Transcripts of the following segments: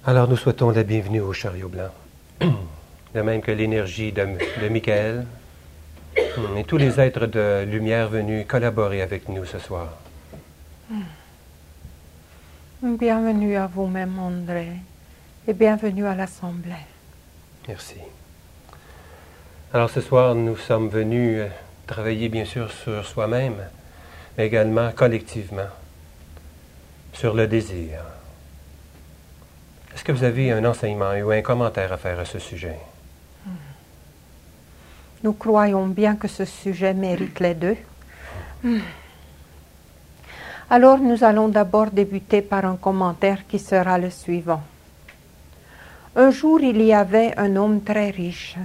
Alors nous souhaitons la bienvenue au chariot blanc, de même que l'énergie de Michael et tous les êtres de lumière venus collaborer avec nous ce soir. Bienvenue à vous-même, André, et bienvenue à l'Assemblée. Merci. Alors ce soir, nous sommes venus travailler bien sûr sur soi-même, mais également collectivement, sur le désir. Est-ce que vous avez un enseignement ou un commentaire à faire à ce sujet? Nous croyons bien que ce sujet mérite les deux. Alors nous allons d'abord débuter par un commentaire qui sera le suivant. Un jour, il y avait un homme très riche.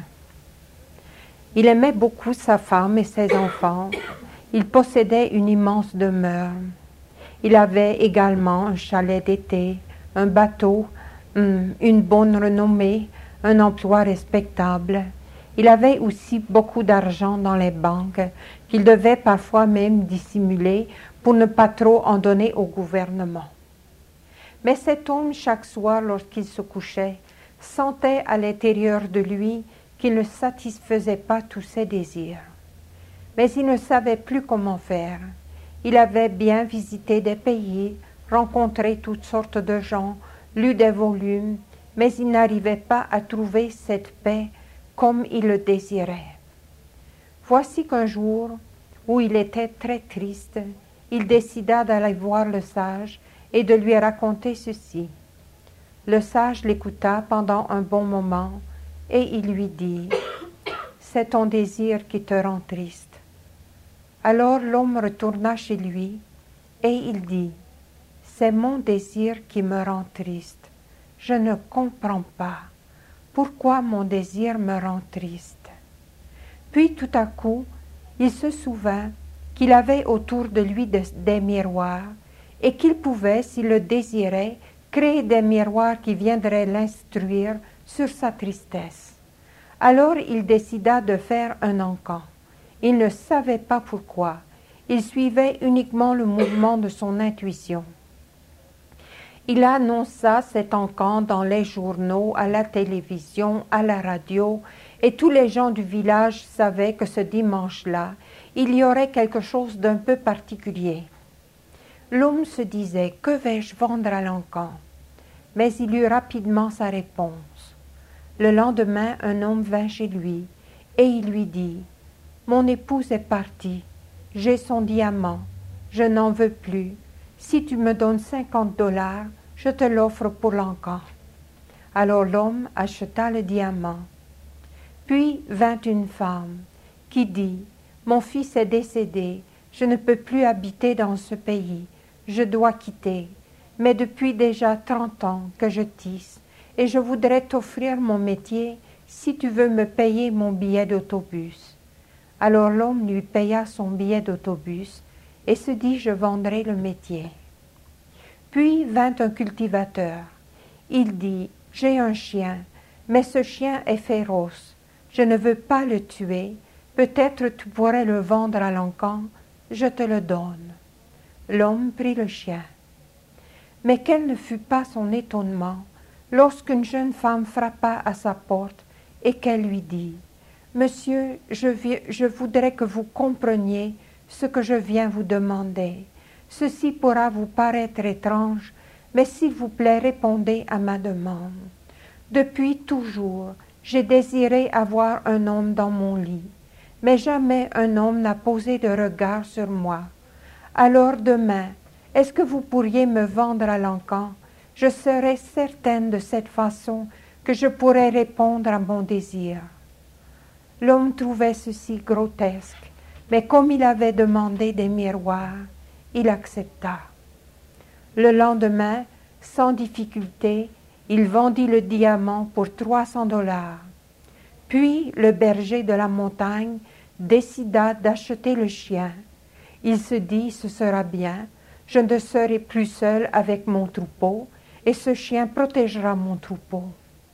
Il aimait beaucoup sa femme et ses enfants. Il possédait une immense demeure. Il avait également un chalet d'été, un bateau, une bonne renommée, un emploi respectable. Il avait aussi beaucoup d'argent dans les banques qu'il devait parfois même dissimuler pour ne pas trop en donner au gouvernement. Mais cet homme, chaque soir lorsqu'il se couchait, sentait à l'intérieur de lui qu'il ne satisfaisait pas tous ses désirs. Mais il ne savait plus comment faire. Il avait bien visité des pays, rencontré toutes sortes de gens, lu des volumes, mais il n'arrivait pas à trouver cette paix comme il le désirait. Voici qu'un jour, où il était très triste, il décida d'aller voir le sage et de lui raconter ceci. Le sage l'écouta pendant un bon moment et il lui dit « C'est ton désir qui te rend triste. » Alors l'homme retourna chez lui et il dit « C'est mon désir qui me rend triste. Je ne comprends pas. Pourquoi mon désir me rend triste? » Puis tout à coup, il se souvint qu'il avait autour de lui des miroirs et qu'il pouvait, s'il le désirait, créer des miroirs qui viendraient l'instruire sur sa tristesse. Alors il décida de faire un encan. Il ne savait pas pourquoi. Il suivait uniquement le mouvement de son intuition. Il annonça cet encan dans les journaux, à la télévision, à la radio, et tous les gens du village savaient que ce dimanche-là, il y aurait quelque chose d'un peu particulier. L'homme se disait « Que vais-je vendre à l'encan ?» Mais il eut rapidement sa réponse. Le lendemain, un homme vint chez lui et il lui dit « Mon épouse est partie, j'ai son diamant, je n'en veux plus. Si tu me donnes $50, je te l'offre pour l'encan. » Alors l'homme acheta le diamant. Puis vint une femme qui dit « Mon fils est décédé, je ne peux plus habiter dans ce pays, je dois quitter. Mais depuis déjà 30 ans que je tisse, et je voudrais t'offrir mon métier si tu veux me payer mon billet d'autobus. » Alors l'homme lui paya son billet d'autobus et se dit « Je vendrai le métier. » Puis vint un cultivateur. Il dit « J'ai un chien, mais ce chien est féroce. Je ne veux pas le tuer. Peut-être tu pourrais le vendre à l'encan. Je te le donne. » L'homme prit le chien. Mais quel ne fut pas son étonnement lorsqu'une jeune femme frappa à sa porte et qu'elle lui dit « Monsieur, je voudrais que vous compreniez ce que je viens vous demander. Ceci pourra vous paraître étrange, mais s'il vous plaît, répondez à ma demande. Depuis toujours, j'ai désiré avoir un homme dans mon lit, mais jamais un homme n'a posé de regard sur moi. Alors demain, est-ce que vous pourriez me vendre à l'encan? Je serai certaine de cette façon que je pourrais répondre à mon désir. » L'homme trouvait ceci grotesque, mais comme il avait demandé des miroirs, il accepta. Le lendemain, sans difficulté, il vendit le diamant pour $300. Puis le berger de la montagne décida d'acheter le chien. Il se dit « Ce sera bien, je ne serai plus seul avec mon troupeau, et ce chien protégera mon troupeau. »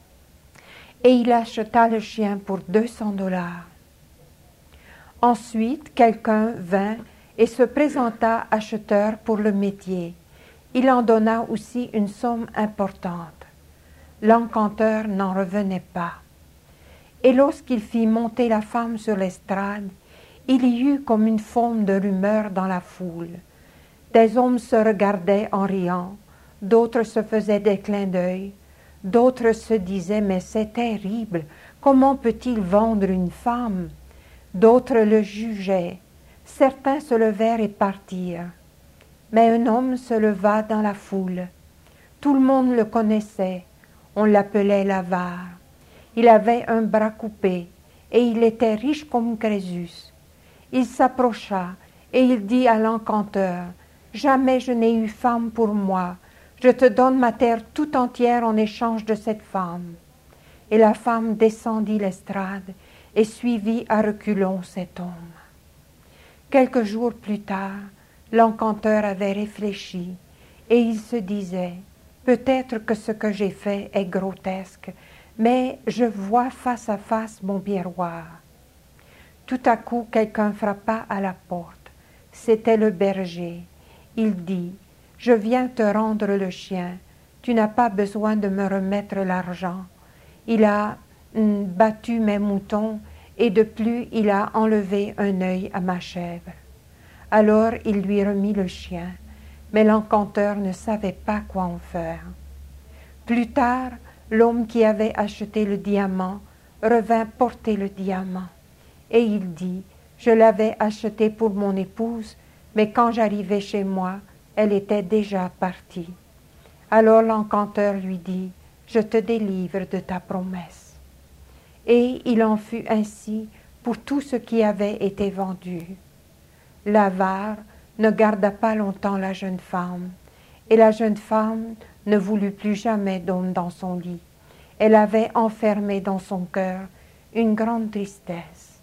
Et il acheta le chien pour $200. Ensuite, quelqu'un vint et se présenta acheteur pour le métier. Il en donna aussi une somme importante. l'encanteur n'en revenait pas. Et lorsqu'il fit monter la femme sur l'estrade, il y eut comme une forme de rumeur dans la foule. Des hommes se regardaient en riant, d'autres se faisaient des clins d'œil, d'autres se disaient « Mais c'est terrible, comment peut-il vendre une femme ?» D'autres le jugeaient. Certains se levèrent et partirent. Mais un homme se leva dans la foule. Tout le monde le connaissait. On l'appelait l'avare. Il avait un bras coupé et il était riche comme Crésus. Il s'approcha et il dit à l'encanteur « Jamais je n'ai eu femme pour moi. Je te donne ma terre tout entière en échange de cette femme. » Et la femme descendit l'estrade et suivit à reculons cet homme. Quelques jours plus tard, l'encanteur avait réfléchi et il se disait « Peut-être que ce que j'ai fait est grotesque, mais je vois face à face mon miroir. » Tout à coup, quelqu'un frappa à la porte. C'était le berger. Il dit « Je viens te rendre le chien. Tu n'as pas besoin de me remettre l'argent. Il a battu mes moutons et de plus il a enlevé un œil à ma chèvre. » Alors il lui remit le chien, mais l'encanteur ne savait pas quoi en faire. Plus tard, l'homme qui avait acheté le diamant revint porter le diamant. Et il dit « Je l'avais acheté pour mon épouse, mais quand j'arrivai chez moi, elle était déjà partie. » Alors l'encanteur lui dit « Je te délivre de ta promesse. » Et il en fut ainsi pour tout ce qui avait été vendu. L'avare ne garda pas longtemps la jeune femme, et la jeune femme ne voulut plus jamais d'homme dans son lit. Elle avait enfermé dans son cœur une grande tristesse.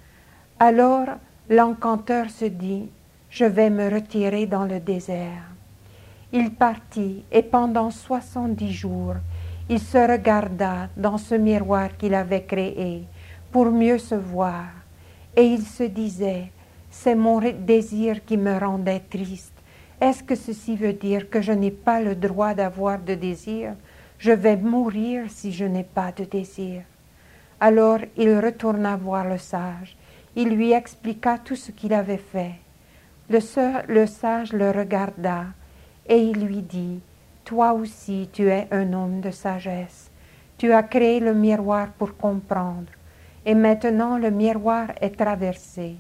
Alors l'encanteur se dit « Je vais me retirer dans le désert. » Il partit et pendant 70 jours, il se regarda dans ce miroir qu'il avait créé pour mieux se voir. Et il se disait « C'est mon désir qui me rendait triste. Est-ce que ceci veut dire que je n'ai pas le droit d'avoir de désir? Je vais mourir si je n'ai pas de désir. » Alors il retourna voir le sage. Il lui expliqua tout ce qu'il avait fait. Le sage le regarda et il lui dit « Toi aussi tu es un homme de sagesse. Tu as créé le miroir pour comprendre. Et maintenant le miroir est traversé.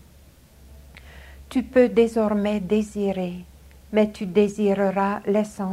Tu peux désormais désirer, mais tu désireras l'essentiel. »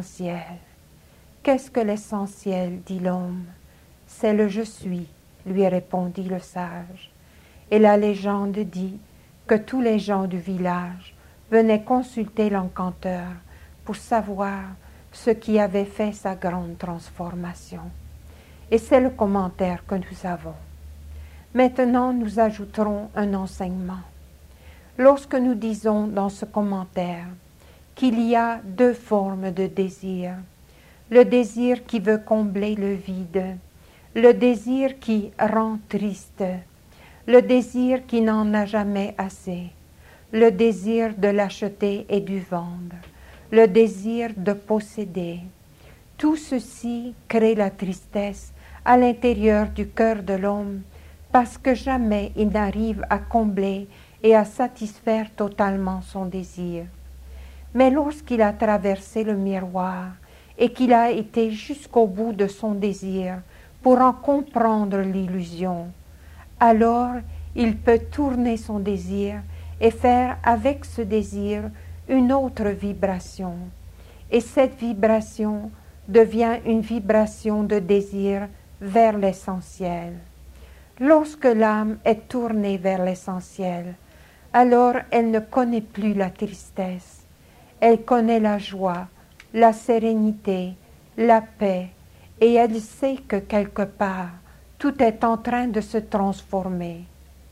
« Qu'est-ce que l'essentiel » dit l'homme. « C'est le je suis » lui répondit le sage. Et la légende dit que tous les gens du village venaient consulter l'encanteur pour savoir ce qui avait fait sa grande transformation. Et c'est le commentaire que nous avons. Maintenant, nous ajouterons un enseignement. Lorsque nous disons dans ce commentaire qu'il y a deux formes de désir, le désir qui veut combler le vide, le désir qui rend triste, le désir qui n'en a jamais assez, le désir de l'acheter et du vendre, le désir de posséder. Tout ceci crée la tristesse à l'intérieur du cœur de l'homme parce que jamais il n'arrive à combler et à satisfaire totalement son désir. Mais lorsqu'il a traversé le miroir et qu'il a été jusqu'au bout de son désir pour en comprendre l'illusion, alors il peut tourner son désir et faire avec ce désir une autre vibration. Et cette vibration devient une vibration de désir vers l'essentiel. Lorsque l'âme est tournée vers l'essentiel, alors elle ne connaît plus la tristesse. Elle connaît la joie, la sérénité, la paix, et elle sait que quelque part, tout est en train de se transformer.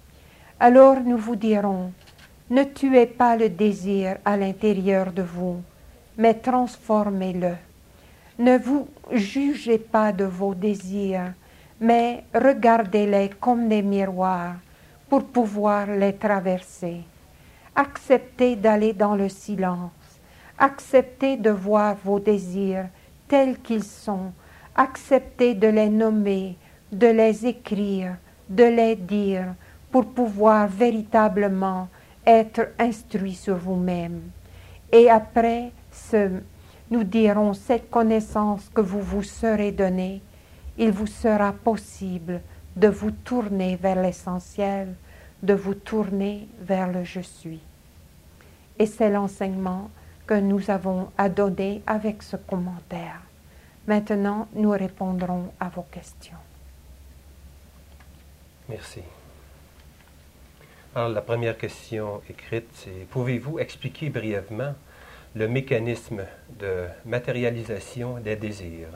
Alors nous vous dirons, ne tuez pas le désir à l'intérieur de vous, mais transformez-le. Ne vous jugez pas de vos désirs, mais regardez-les comme des miroirs pour pouvoir les traverser. Acceptez d'aller dans le silence. Acceptez de voir vos désirs tels qu'ils sont, Acceptez de les nommer, de les écrire, de les dire, pour pouvoir véritablement être instruit sur vous-même. Et après nous dirons cette connaissance que vous vous serez donnée, il vous sera possible de vous tourner vers l'essentiel, de vous tourner vers le je suis. Et c'est l'enseignement que nous avons à donner avec ce commentaire. Maintenant, nous répondrons à vos questions. Merci. Alors, la première question écrite, c'est: pouvez-vous expliquer brièvement le mécanisme de matérialisation des désirs?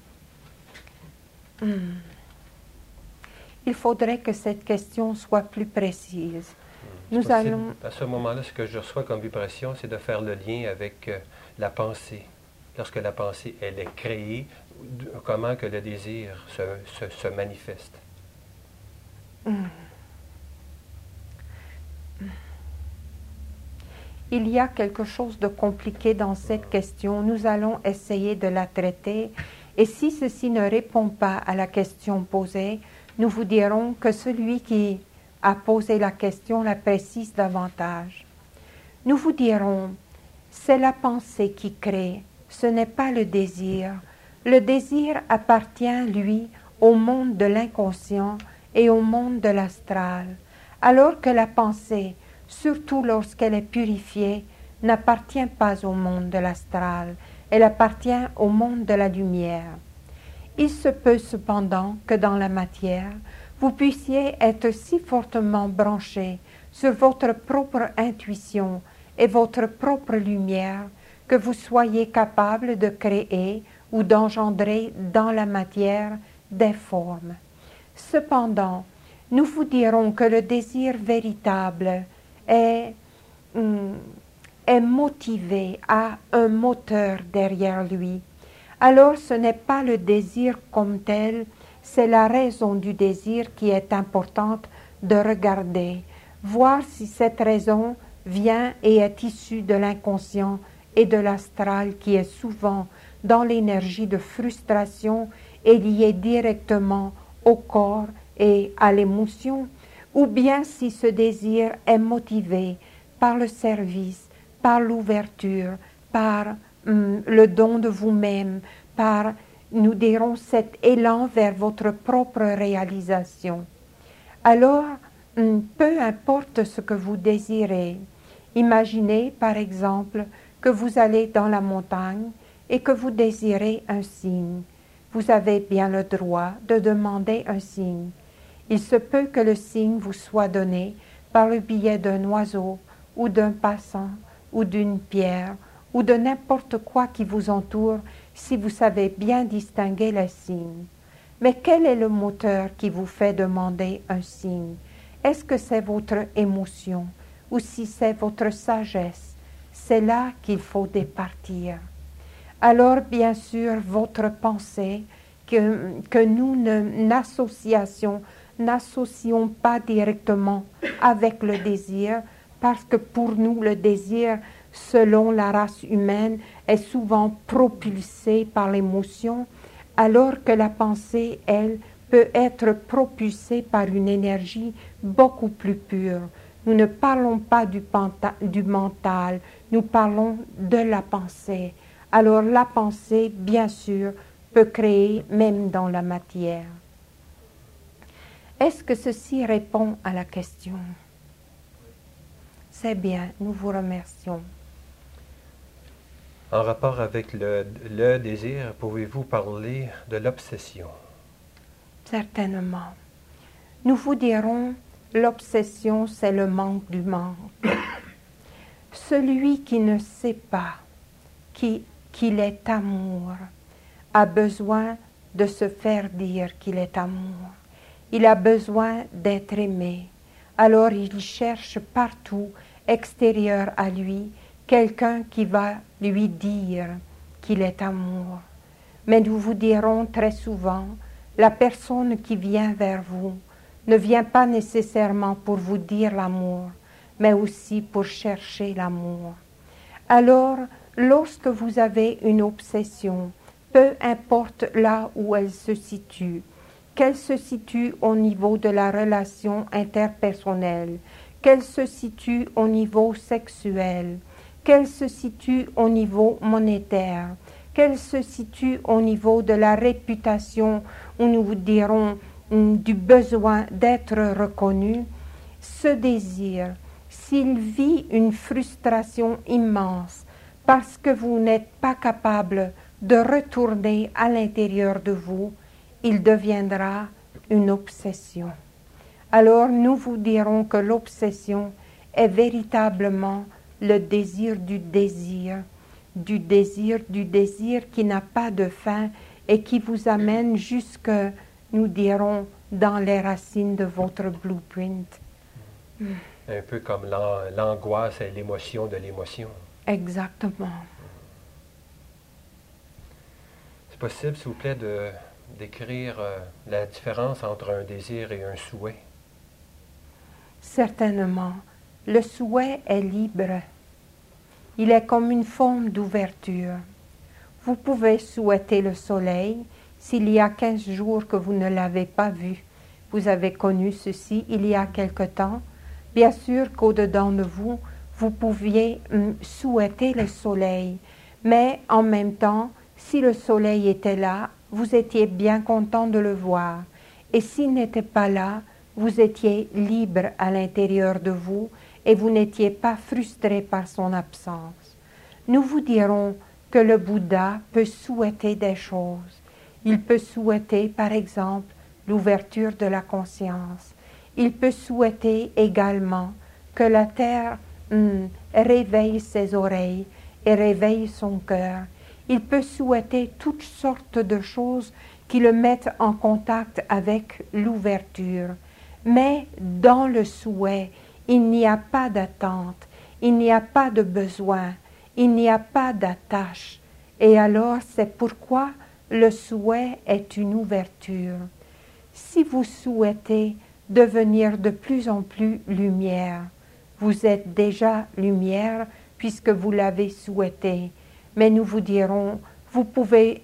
Il faudrait que cette question soit plus précise. Nous allons... À ce moment-là, ce que je reçois comme vibration, c'est de faire le lien avec la pensée. Lorsque la pensée, elle est créée, comment que le désir se manifeste? Il y a quelque chose de compliqué dans cette question. Nous allons essayer de la traiter. Et si ceci ne répond pas à la question posée, nous vous dirons que celui qui a posé la question la précise davantage. Nous vous dirons, c'est la pensée qui crée, ce n'est pas le désir. Le désir appartient, lui, au monde de l'inconscient et au monde de l'astral, alors que la pensée, surtout lorsqu'elle est purifiée, n'appartient pas au monde de l'astral, elle appartient au monde de la lumière. Il se peut cependant que dans la matière, vous puissiez être si fortement branché sur votre propre intuition et votre propre lumière que vous soyez capable de créer ou d'engendrer dans la matière des formes. Cependant, nous vous dirons que le désir véritable est motivé, a un moteur derrière lui. Alors ce n'est pas le désir comme tel, c'est la raison du désir qui est importante de regarder, voir si cette raison vient et est issue de l'inconscient et de l'astral qui est souvent dans l'énergie de frustration et liée directement au corps et à l'émotion, ou bien si ce désir est motivé par le service, par l'ouverture, par le don de vous-même, par, nous dirons, cet élan vers votre propre réalisation. Alors, peu importe ce que vous désirez, imaginez par exemple que vous allez dans la montagne et que vous désirez un signe. Vous avez bien le droit de demander un signe. Il se peut que le signe vous soit donné par le biais d'un oiseau ou d'un passant ou d'une pierre ou de n'importe quoi qui vous entoure si vous savez bien distinguer les signes. Mais quel est le moteur qui vous fait demander un signe? Est-ce que c'est votre émotion ou si c'est votre sagesse? C'est là qu'il faut départir. Alors, bien sûr, votre pensée, que nous n'associons pas directement avec le désir, parce que pour nous, le désir, selon la race humaine, est souvent propulsé par l'émotion, alors que la pensée, elle, peut être propulsée par une énergie beaucoup plus pure. Nous ne parlons pas du mental, nous parlons de la pensée. Alors la pensée, bien sûr, peut créer même dans la matière. Est-ce que ceci répond à la question? C'est bien, nous vous remercions. En rapport avec le désir, pouvez-vous parler de l'obsession? Certainement. Nous vous dirons, l'obsession, c'est le manque du manque. Celui qui ne sait pas qu'il est amour a besoin de se faire dire qu'il est amour. Il a besoin d'être aimé. Alors il cherche partout, extérieur à lui, quelqu'un qui va lui dire qu'il est amour. Mais nous vous dirons très souvent, la personne qui vient vers vous ne vient pas nécessairement pour vous dire l'amour, mais aussi pour chercher l'amour. Alors, lorsque vous avez une obsession peu importe là où elle se situe, qu'elle se situe au niveau de la relation interpersonnelle, qu'elle se situe au niveau sexuel, qu'elle se situe au niveau monétaire, qu'elle se situe au niveau de la réputation, où nous vous dirons du besoin d'être reconnu, ce désir, s'il vit une frustration immense parce que vous n'êtes pas capable de retourner à l'intérieur de vous, il deviendra une obsession. Alors nous vous dirons que l'obsession est véritablement le désir du désir, du désir, du désir qui n'a pas de fin et qui vous amène jusque, nous dirons, dans les racines de votre blueprint. Un peu comme l'angoisse et l'émotion de l'émotion. Exactement. C'est possible, s'il vous plaît, d'écrire la différence entre un désir et un souhait? Certainement. Le souhait est libre. Il est comme une forme d'ouverture. Vous pouvez souhaiter le soleil s'il y a 15 jours que vous ne l'avez pas vu. Vous avez connu ceci il y a quelque temps. Bien sûr qu'au-dedans de vous, vous pouviez souhaiter le soleil. Mais en même temps, si le soleil était là, vous étiez bien content de le voir. Et s'il n'était pas là, vous étiez libre à l'intérieur de vous et vous n'étiez pas frustré par son absence. Nous vous dirons que le Bouddha peut souhaiter des choses. Il peut souhaiter, par exemple, l'ouverture de la conscience. Il peut souhaiter également que la terre réveille ses oreilles et réveille son cœur. Il peut souhaiter toutes sortes de choses qui le mettent en contact avec l'ouverture. Mais dans le souhait, il n'y a pas d'attente, il n'y a pas de besoin, il n'y a pas d'attache. Et alors c'est pourquoi le souhait est une ouverture. Si vous souhaitez devenir de plus en plus lumière, vous êtes déjà lumière puisque vous l'avez souhaité. Mais nous vous dirons, vous pouvez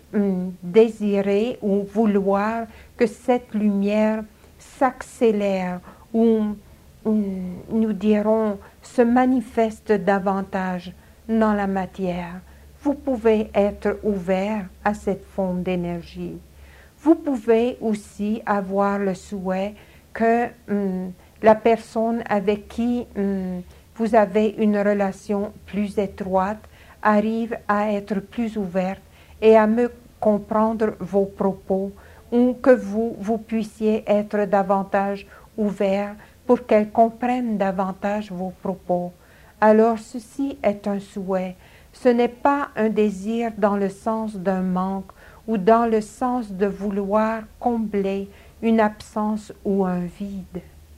désirer ou vouloir que cette lumière s'accélère ou nous dirons se manifeste davantage dans la matière. Vous pouvez être ouvert à cette forme d'énergie. Vous pouvez aussi avoir le souhait que la personne avec qui vous avez une relation plus étroite arrive à être plus ouverte et à mieux comprendre vos propos, ou que vous puissiez être davantage ouvert pour qu'elle comprenne davantage vos propos. Alors ceci est un souhait. Ce n'est pas un désir dans le sens d'un manque ou dans le sens de vouloir combler une absence ou un vide.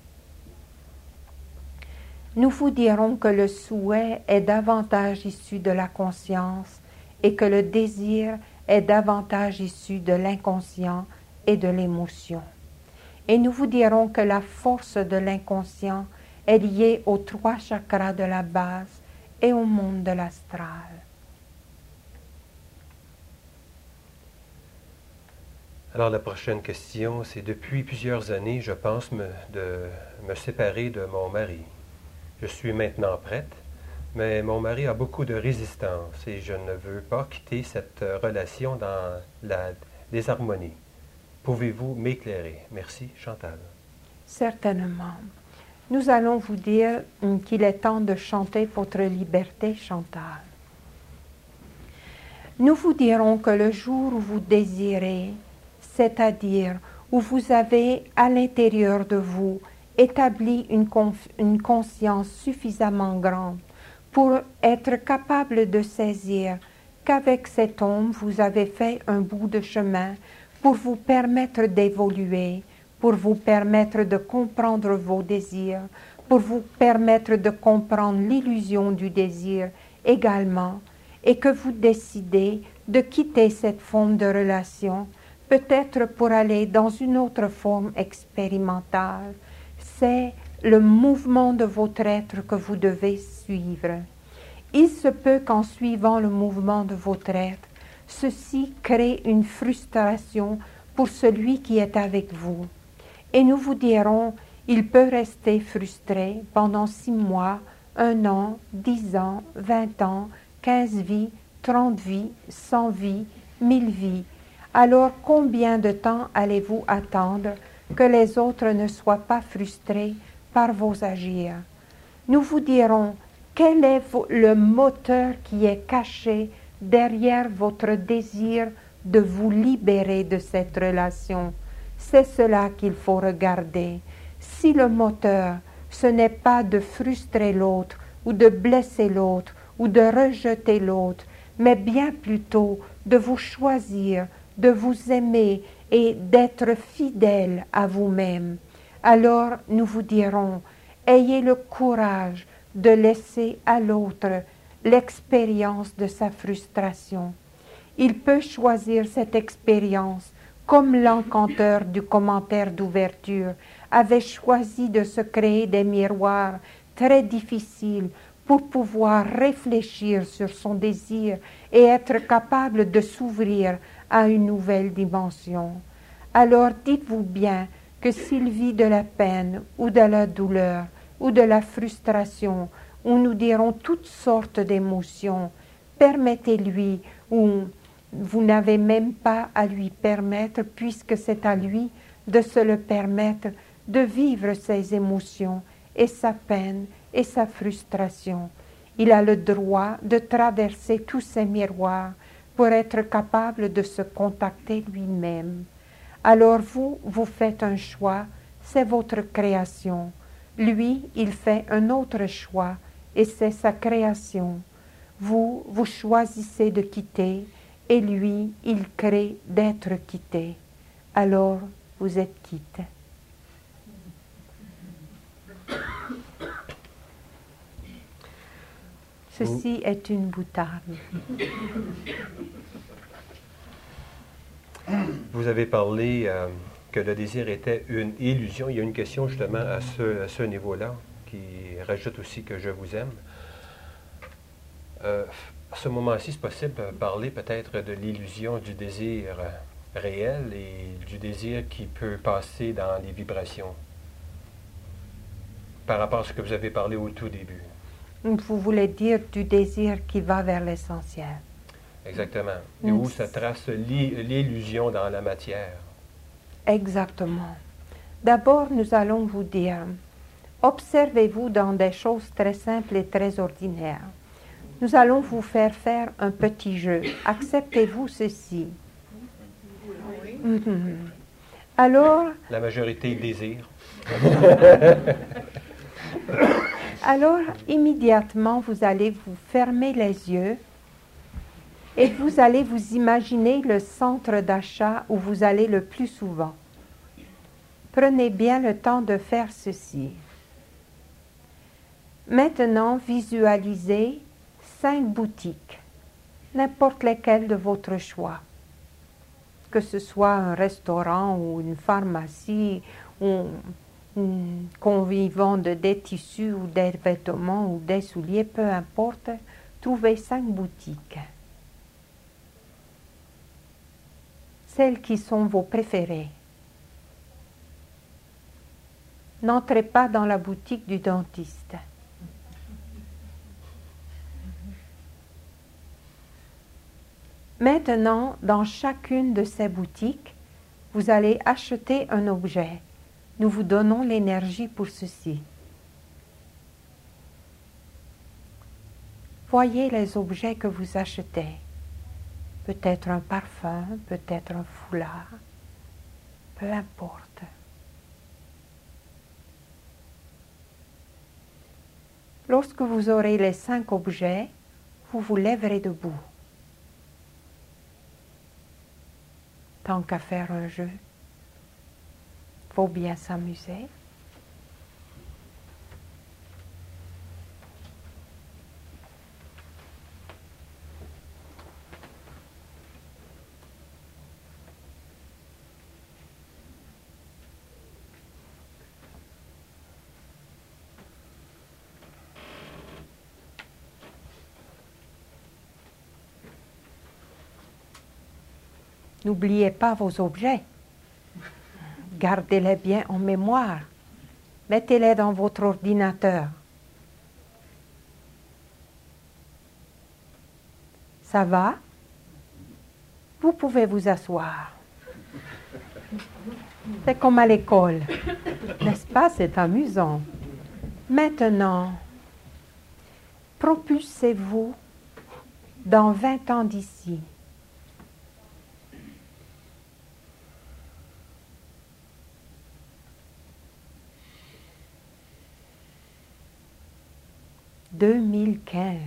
Nous vous dirons que le souhait est davantage issu de la conscience et que le désir est davantage issu de l'inconscient et de l'émotion. Et nous vous dirons que la force de l'inconscient est liée aux 3 chakras de la base et au monde de l'astral. Alors la prochaine question, c'est depuis plusieurs années, je pense me séparer de mon mari. Je suis maintenant prête, mais mon mari a beaucoup de résistance et je ne veux pas quitter cette relation dans la désharmonie. Pouvez-vous m'éclairer? Merci, Chantal. Certainement. Nous allons vous dire qu'il est temps de chanter votre liberté, Chantal. Nous vous dirons que le jour où vous désirez, c'est-à-dire où vous avez à l'intérieur de vous établi une conscience suffisamment grande pour être capable de saisir qu'avec cet homme vous avez fait un bout de chemin pour vous permettre d'évoluer, pour vous permettre de comprendre vos désirs, pour vous permettre de comprendre l'illusion du désir également, et que vous décidez de quitter cette forme de relation, peut-être pour aller dans une autre forme expérimentale. C'est le mouvement de votre être que vous devez suivre. Il se peut qu'en suivant le mouvement de votre être, ceci crée une frustration pour celui qui est avec vous. Et nous vous dirons, il peut rester frustré pendant 6 mois, 1 an, 10 ans, 20 ans, 15 vies, 30 vies, 100 vies, 1000 vies. Alors combien de temps allez-vous attendre que les autres ne soient pas frustrés par vos agirs? Nous vous dirons, quel est le moteur qui est caché derrière votre désir de vous libérer de cette relation? C'est cela qu'il faut regarder. Si le moteur, ce n'est pas de frustrer l'autre, ou de blesser l'autre, ou de rejeter l'autre, mais bien plutôt de vous choisir, de vous aimer et d'être fidèle à vous-même, alors nous vous dirons, ayez le courage de laisser à l'autre l'expérience de sa frustration. Il peut choisir cette expérience comme l'encanteur du commentaire d'ouverture avait choisi de se créer des miroirs très difficiles pour pouvoir réfléchir sur son désir et être capable de s'ouvrir à une nouvelle dimension. Alors dites-vous bien que s'il vit de la peine ou de la douleur ou de la frustration, où nous dirons toutes sortes d'émotions, permettez-lui ou vous n'avez même pas à lui permettre, puisque c'est à lui de se le permettre, de vivre ses émotions et sa peine et sa frustration. Il a le droit de traverser tous ces miroirs pour être capable de se contacter lui-même. Alors vous faites un choix, c'est votre création. Lui, il fait un autre choix et c'est sa création. Vous choisissez de quitter et lui, il crée d'être quitté. Alors, vous êtes quitte. Ceci est une boutade. Vous avez parlé que le désir était une illusion. Il y a une question justement à ce niveau-là qui rajoute aussi que je vous aime. À ce moment-ci, c'est possible de parler peut-être de l'illusion du désir réel et du désir qui peut passer dans les vibrations par rapport à ce que vous avez parlé au tout début. Vous voulez dire du désir qui va vers l'essentiel. Exactement. Et où se trace l'illusion dans la matière. Exactement. D'abord, nous allons vous dire, observez-vous dans des choses très simples et très ordinaires. Nous allons vous faire un petit jeu. Acceptez-vous ceci? Oui. Alors... La majorité désire. Alors, immédiatement, vous allez vous fermer les yeux et vous allez vous imaginer le centre d'achat où vous allez le plus souvent. Prenez bien le temps de faire ceci. Maintenant, visualisez 5 boutiques, n'importe lesquelles de votre choix. Que ce soit un restaurant ou une pharmacie ou qu'on vende des tissus ou des vêtements ou des souliers, peu importe, trouvez 5 boutiques. Celles qui sont vos préférées. N'entrez pas dans la boutique du dentiste. Maintenant, dans chacune de ces boutiques, vous allez acheter un objet. Nous vous donnons l'énergie pour ceci. Voyez les objets que vous achetez. Peut-être un parfum, peut-être un foulard, peu importe. Lorsque vous aurez les 5 objets, vous vous lèverez debout. Tant qu'à faire un jeu, faut bien s'amuser. N'oubliez pas vos objets. Gardez-les bien en mémoire. Mettez-les dans votre ordinateur. Ça va? Vous pouvez vous asseoir. C'est comme à l'école. N'est-ce pas? C'est amusant. Maintenant, propulsez-vous dans 20 ans d'ici. « 2015.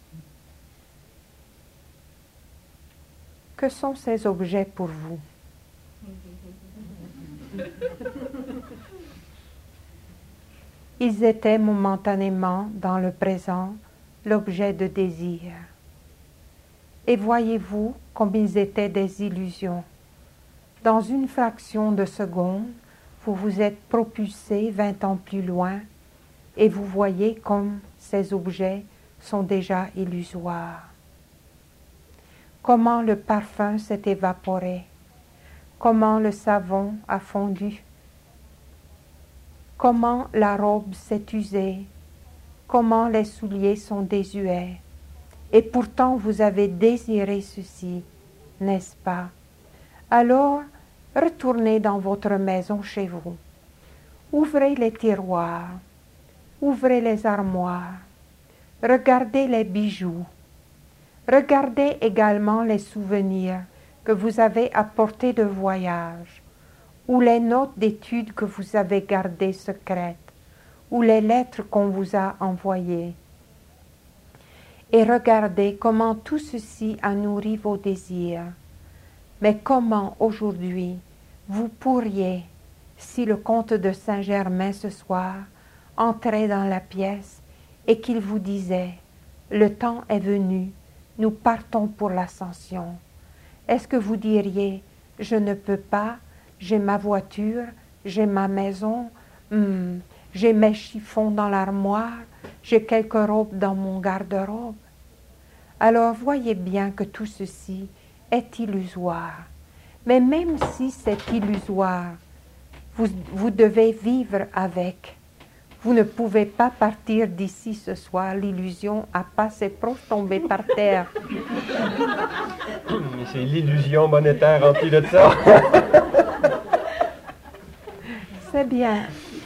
Que sont ces objets pour vous? Ils étaient momentanément dans le présent l'objet de désir. Et voyez-vous comme ils étaient des illusions. Dans une fraction de seconde, vous vous êtes propulsé 20 ans plus loin et vous voyez comme ces objets sont déjà illusoires. Comment le parfum s'est évaporé, comment le savon a fondu, comment la robe s'est usée, comment les souliers sont désuets. Et pourtant vous avez désiré ceci, n'est-ce pas? Alors, retournez dans votre maison chez vous. Ouvrez les tiroirs, ouvrez les armoires, regardez les bijoux, regardez également les souvenirs que vous avez apportés de voyage, ou les notes d'études que vous avez gardées secrètes, ou les lettres qu'on vous a envoyées. Et regardez comment tout ceci a nourri vos désirs. Mais comment aujourd'hui vous pourriez, si le comte de Saint-Germain ce soir entrait dans la pièce et qu'il vous disait « Le temps est venu, nous partons pour l'ascension », est-ce que vous diriez « Je ne peux pas, j'ai ma voiture, j'ai ma maison, j'ai mes chiffons dans l'armoire, j'ai quelques robes dans mon garde-robe ». Alors voyez bien que tout ceci est illusoire. Mais même si c'est illusoire, vous devez vivre avec. Vous ne pouvez pas partir d'ici ce soir. L'illusion a passé proche tombée par terre. C'est l'illusion monétaire en plus de ça. C'est bien.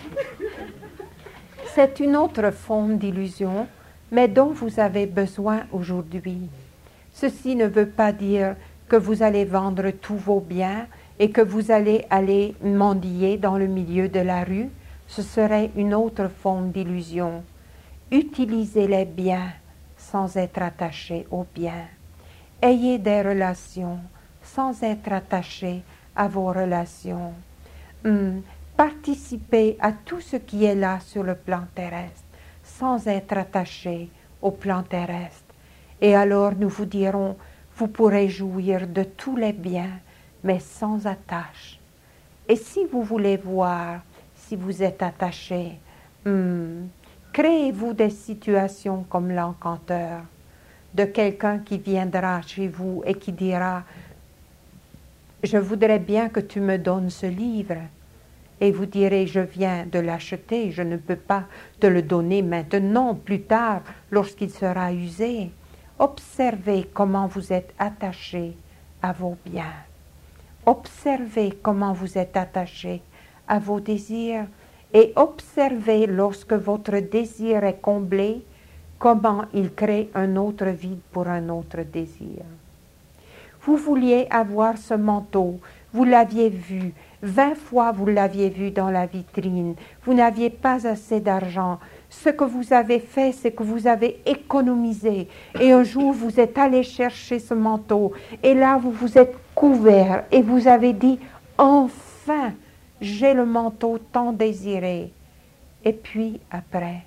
C'est une autre forme d'illusion, mais dont vous avez besoin aujourd'hui. Ceci ne veut pas dire que vous allez vendre tous vos biens et que vous allez aller mendier dans le milieu de la rue. Ce serait une autre forme d'illusion. Utilisez les biens sans être attaché aux biens. Ayez des relations sans être attaché à vos relations. Participez à tout ce qui est là sur le plan terrestre sans être attaché au plan terrestre. Et alors nous vous dirons, vous pourrez jouir de tous les biens, mais sans attache. Et si vous voulez voir si vous êtes attaché, créez-vous des situations comme l'encanteur, de quelqu'un qui viendra chez vous et qui dira « Je voudrais bien que tu me donnes ce livre ». Et vous direz « Je viens de l'acheter, je ne peux pas te le donner maintenant, plus tard, lorsqu'il sera usé ». Observez comment vous êtes attaché à vos biens. Observez comment vous êtes attaché à vos désirs et observez lorsque votre désir est comblé, comment il crée un autre vide pour un autre désir. Vous vouliez avoir ce manteau, vous l'aviez vu, 20 fois vous l'aviez vu dans la vitrine, vous n'aviez pas assez d'argent. Ce que vous avez fait, c'est que vous avez économisé. Et un jour, vous êtes allé chercher ce manteau. Et là, vous vous êtes couvert. Et vous avez dit, enfin, j'ai le manteau tant désiré. Et puis après,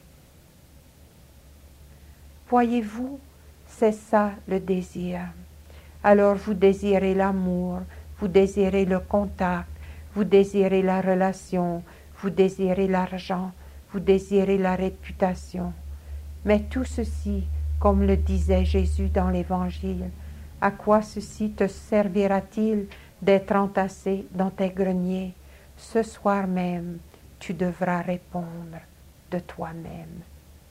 voyez-vous, c'est ça le désir. Alors vous désirez l'amour, vous désirez le contact, vous désirez la relation, vous désirez l'argent. Vous désirez la réputation. Mais tout ceci, comme le disait Jésus dans l'Évangile, à quoi ceci te servira-t-il d'être entassé dans tes greniers, ce soir même, tu devras répondre de toi-même.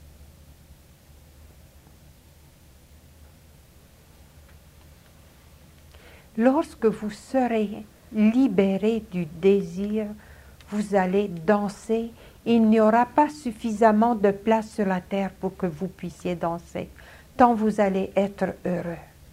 Lorsque vous serez libéré du désir, vous allez danser. Il n'y aura pas suffisamment de place sur la terre pour que vous puissiez danser, tant vous allez être heureux.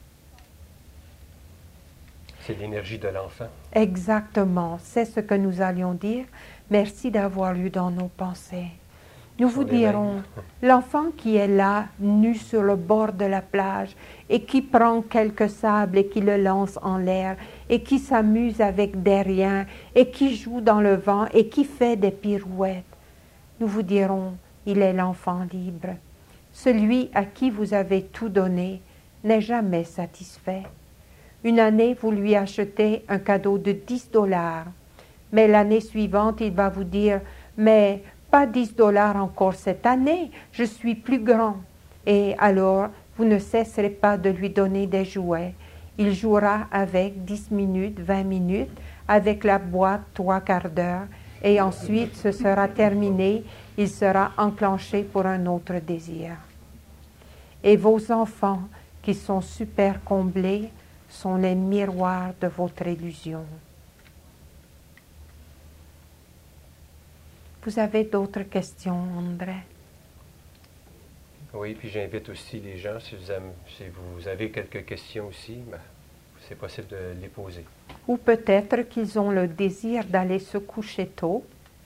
C'est l'énergie de l'enfant. Exactement, c'est ce que nous allions dire. Merci d'avoir lu dans nos pensées. Nous vous dirons, l'enfant qui est là, nu sur le bord de la plage, et qui prend quelques sables et qui le lance en l'air, et qui s'amuse avec des riens, et qui joue dans le vent, et qui fait des pirouettes. Nous vous dirons, il est l'enfant libre. Celui à qui vous avez tout donné n'est jamais satisfait. Une année, vous lui achetez un cadeau de 10 $, mais l'année suivante, il va vous dire, mais pas 10 $ encore cette année, je suis plus grand. Et alors, vous ne cesserez pas de lui donner des jouets. Il jouera avec 10 minutes, 20 minutes, avec la boîte 3/4 d'heure, et ensuite ce sera terminé, il sera enclenché pour un autre désir. Et vos enfants, qui sont super comblés, sont les miroirs de votre illusion. Vous avez d'autres questions, André? Oui, puis j'invite aussi les gens, si vous avez quelques questions aussi, ben, c'est possible de les poser. Ou peut-être qu'ils ont le désir d'aller se coucher tôt.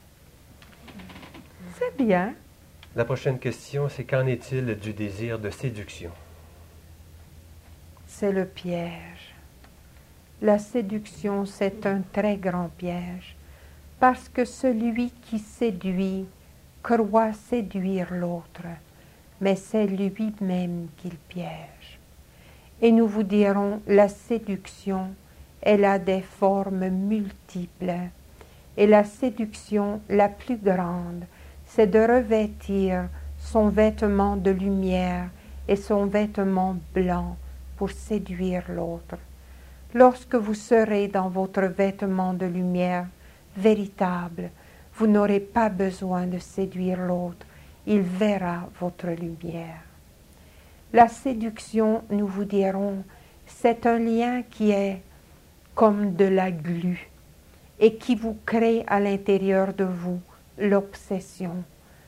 C'est bien. La prochaine question, c'est qu'en est-il du désir de séduction? C'est le piège. La séduction, c'est un très grand piège, parce que celui qui séduit croit séduire l'autre, mais c'est lui-même qu'il piège. Et nous vous dirons, la séduction, elle a des formes multiples, et la séduction la plus grande, c'est de revêtir son vêtement de lumière et son vêtement blanc pour séduire l'autre. Lorsque vous serez dans votre vêtement de lumière véritable, vous n'aurez pas besoin de séduire l'autre, il verra votre lumière. La séduction, nous vous dirons, c'est un lien qui est comme de la glu et qui vous crée à l'intérieur de vous l'obsession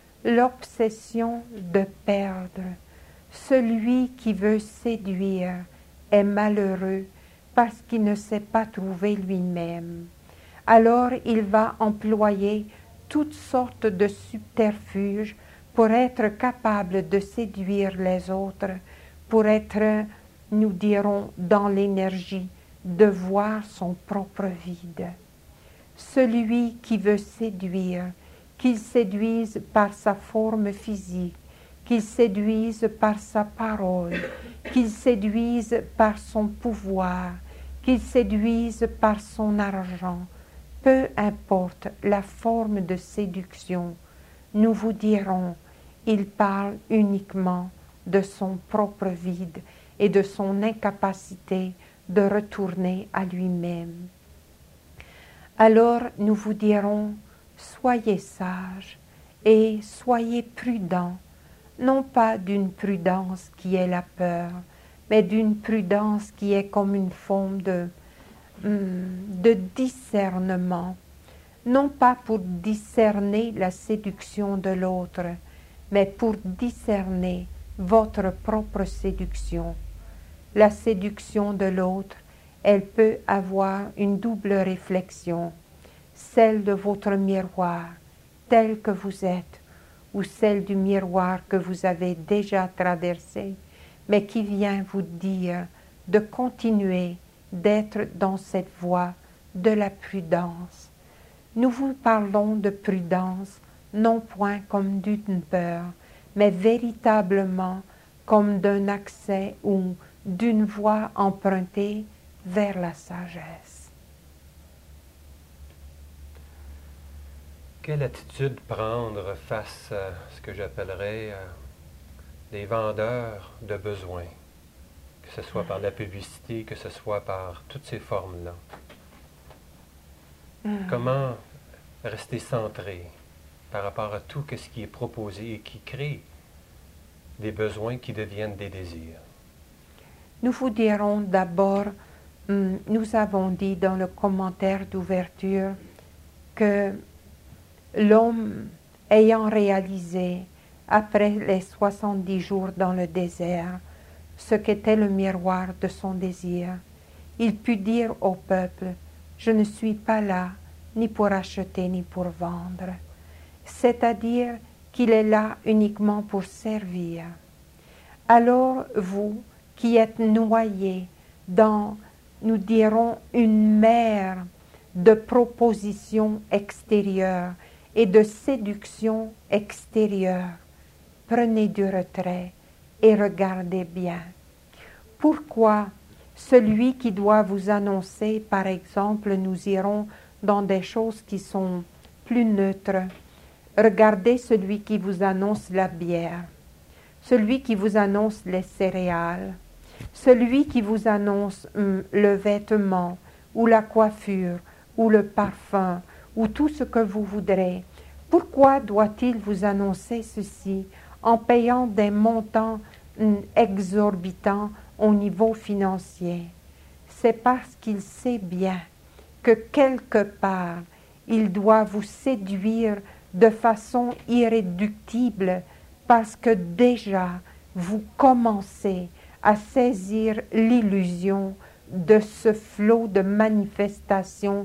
de perdre. Celui qui veut séduire est malheureux parce qu'il ne s'est pas trouvé lui-même. Alors il va employer toutes sortes de subterfuges pour être capable de séduire les autres, pour être, nous dirons, dans l'énergie de voir son propre vide. Celui qui veut séduire, qu'il séduise par sa forme physique, qu'il séduise par sa parole, qu'il séduise par son pouvoir, qu'il séduise par son argent, peu importe la forme de séduction, nous vous dirons, il parle uniquement de son propre vide et de son incapacité de retourner à lui-même. Alors nous vous dirons, soyez sages et soyez prudents, non pas d'une prudence qui est la peur, mais d'une prudence qui est comme une forme de discernement, non pas pour discerner la séduction de l'autre, mais pour discerner votre propre séduction. La séduction de l'autre, elle peut avoir une double réflexion, celle de votre miroir tel que vous êtes, ou celle du miroir que vous avez déjà traversé, mais qui vient vous dire de continuer d'être dans cette voie de la prudence. Nous vous parlons de prudence, non point comme d'une peur, mais véritablement comme d'un accès ou d'une voie empruntée vers la sagesse. Quelle attitude prendre face à ce que j'appellerais des vendeurs de besoins, que ce soit par la publicité, que ce soit par toutes ces formes-là? Comment rester centré par rapport à tout ce qui est proposé et qui crée des besoins qui deviennent des désirs? Nous vous dirons d'abord, nous avons dit dans le commentaire d'ouverture que l'homme ayant réalisé, après les 70 jours dans le désert, ce qu'était le miroir de son désir, il put dire au peuple, « Je ne suis pas là, ni pour acheter, ni pour vendre. » C'est-à-dire qu'il est là uniquement pour servir. Alors vous, qui êtes noyés dans, nous dirons, une mer de propositions extérieures et de séduction extérieure, prenez du retrait et regardez bien. Pourquoi celui qui doit vous annoncer, par exemple, nous irons dans des choses qui sont plus neutres, regardez celui qui vous annonce la bière, celui qui vous annonce les céréales, celui qui vous annonce le vêtement ou la coiffure ou le parfum ou tout ce que vous voudrez. Pourquoi doit-il vous annoncer ceci en payant des montants exorbitants au niveau financier? C'est parce qu'il sait bien que quelque part, il doit vous séduire de façon irréductible parce que déjà vous commencez à saisir l'illusion de ce flot de manifestation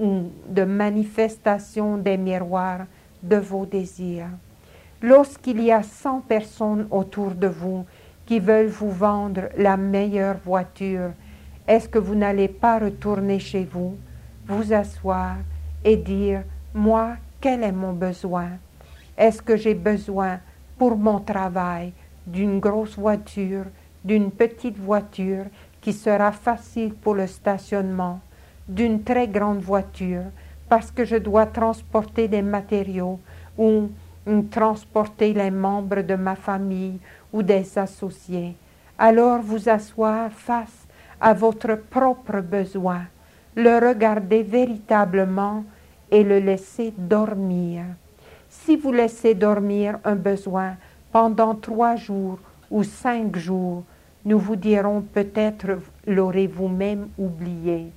des miroirs de vos désirs. Lorsqu'il y a 100 personnes autour de vous qui veulent vous vendre la meilleure voiture, est-ce que vous n'allez pas retourner chez vous, vous asseoir et dire « Moi, quel est mon besoin? Est-ce que j'ai besoin pour mon travail d'une grosse voiture, d'une petite voiture qui sera facile pour le stationnement, d'une très grande voiture parce que je dois transporter des matériaux ou transporter les membres de ma famille ou des associés? » Alors vous asseoir face à votre propre besoin, le regarder véritablement et le laisser dormir. Si vous laissez dormir un besoin pendant 3 jours ou 5 jours, nous vous dirons peut-être l'aurez-vous même oublié.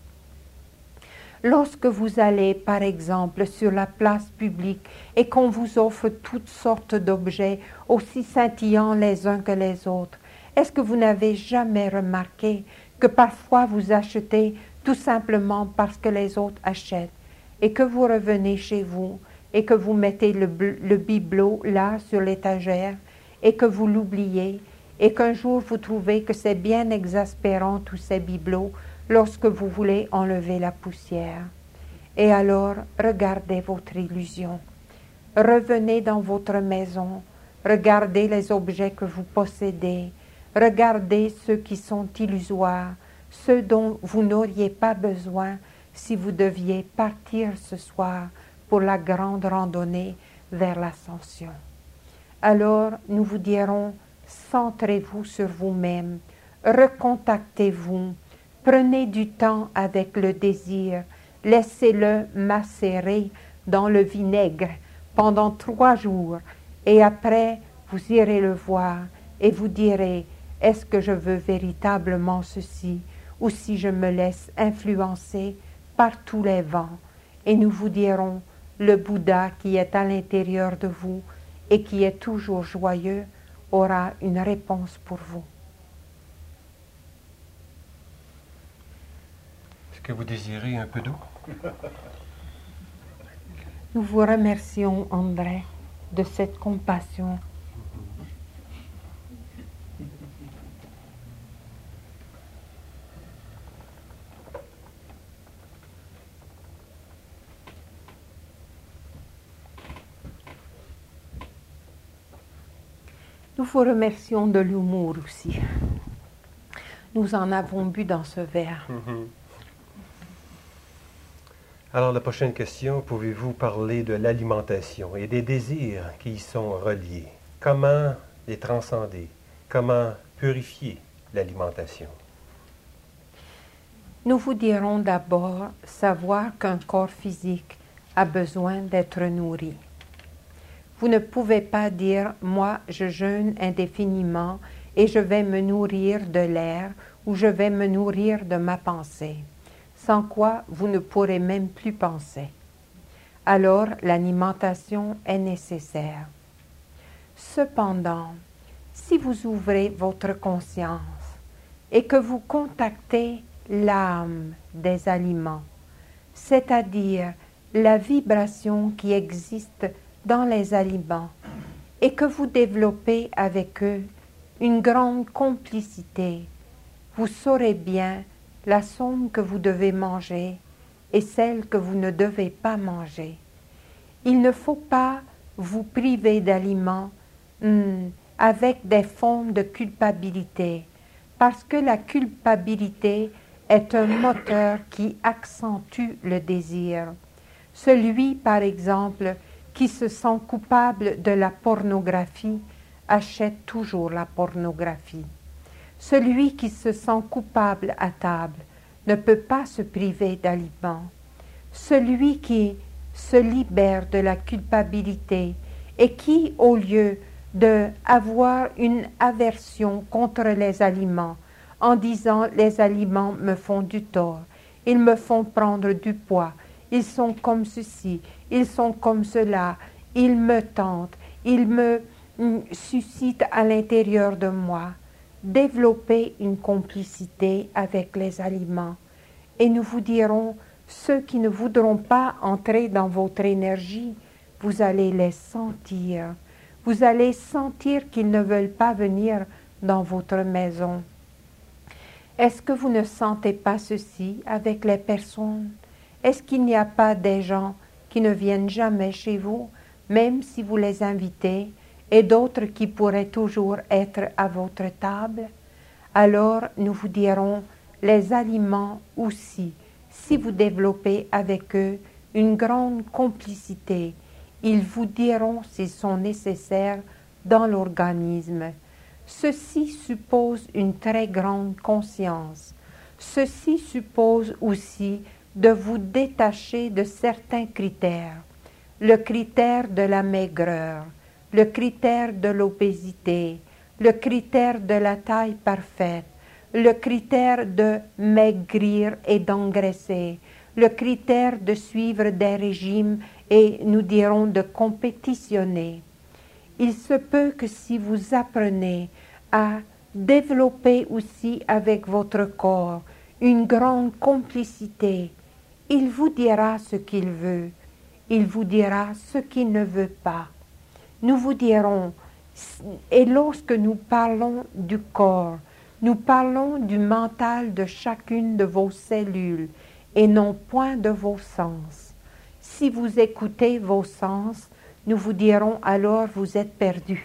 Lorsque vous allez, par exemple, sur la place publique et qu'on vous offre toutes sortes d'objets aussi scintillants les uns que les autres, est-ce que vous n'avez jamais remarqué que parfois vous achetez tout simplement parce que les autres achètent et que vous revenez chez vous et que vous mettez le bibelot là sur l'étagère et que vous l'oubliez et qu'un jour vous trouvez que c'est bien exaspérant tous ces bibelots lorsque vous voulez enlever la poussière. Et alors, regardez votre illusion. Revenez dans votre maison, regardez les objets que vous possédez, regardez ceux qui sont illusoires, ceux dont vous n'auriez pas besoin si vous deviez partir ce soir pour la grande randonnée vers l'ascension. Alors, nous vous dirons, centrez-vous sur vous-même, recontactez-vous, prenez du temps avec le désir, laissez-le macérer dans le vinaigre pendant 3 jours et après vous irez le voir et vous direz, est-ce que je veux véritablement ceci ou si je me laisse influencer par tous les vents? Et nous vous dirons, le Bouddha qui est à l'intérieur de vous et qui est toujours joyeux aura une réponse pour vous. Est-ce que vous désirez un peu d'eau? Nous vous remercions, André, de cette compassion. Nous vous remercions de l'humour aussi. Nous en avons bu dans ce verre. Alors, la prochaine question, pouvez-vous parler de l'alimentation et des désirs qui y sont reliés? Comment les transcender? Comment purifier l'alimentation? Nous vous dirons d'abord savoir qu'un corps physique a besoin d'être nourri. Vous ne pouvez pas dire « moi, je jeûne indéfiniment et je vais me nourrir de l'air ou je vais me nourrir de ma pensée », sans quoi vous ne pourrez même plus penser. Alors l'alimentation est nécessaire. Cependant, si vous ouvrez votre conscience et que vous contactez l'âme des aliments, c'est-à-dire la vibration qui existe dans les aliments, et que vous développez avec eux une grande complicité, vous saurez bien la somme que vous devez manger et celle que vous ne devez pas manger. Il ne faut pas vous priver d'aliments avec des formes de culpabilité, parce que la culpabilité est un moteur qui accentue le désir. Celui, par exemple, qui se sent coupable de la pornographie achète toujours la pornographie. Celui qui se sent coupable à table ne peut pas se priver d'aliments. Celui qui se libère de la culpabilité et qui, au lieu d'avoir une aversion contre les aliments, en disant « les aliments me font du tort, ils me font prendre du poids, ils sont comme ceci, ils sont comme cela, ils me tentent, ils me suscitent à l'intérieur de moi », développer une complicité avec les aliments. Et nous vous dirons, ceux qui ne voudront pas entrer dans votre énergie, vous allez les sentir. Vous allez sentir qu'ils ne veulent pas venir dans votre maison. Est-ce que vous ne sentez pas ceci avec les personnes? Est-ce qu'il n'y a pas des gens qui ne viennent jamais chez vous, même si vous les invitez, et d'autres qui pourraient toujours être à votre table? Alors nous vous dirons, les aliments aussi, si vous développez avec eux une grande complicité, ils vous diront s'ils sont nécessaires dans l'organisme. Ceci suppose une très grande conscience. Ceci suppose aussi de vous détacher de certains critères. Le critère de la maigreur, le critère de l'obésité, le critère de la taille parfaite, le critère de maigrir et d'engraisser, le critère de suivre des régimes et nous dirons de compétitionner. Il se peut que si vous apprenez à développer aussi avec votre corps une grande complicité, il vous dira ce qu'il veut, il vous dira ce qu'il ne veut pas. Nous vous dirons, et lorsque nous parlons du corps, nous parlons du mental de chacune de vos cellules et non point de vos sens. Si vous écoutez vos sens, nous vous dirons alors vous êtes perdu.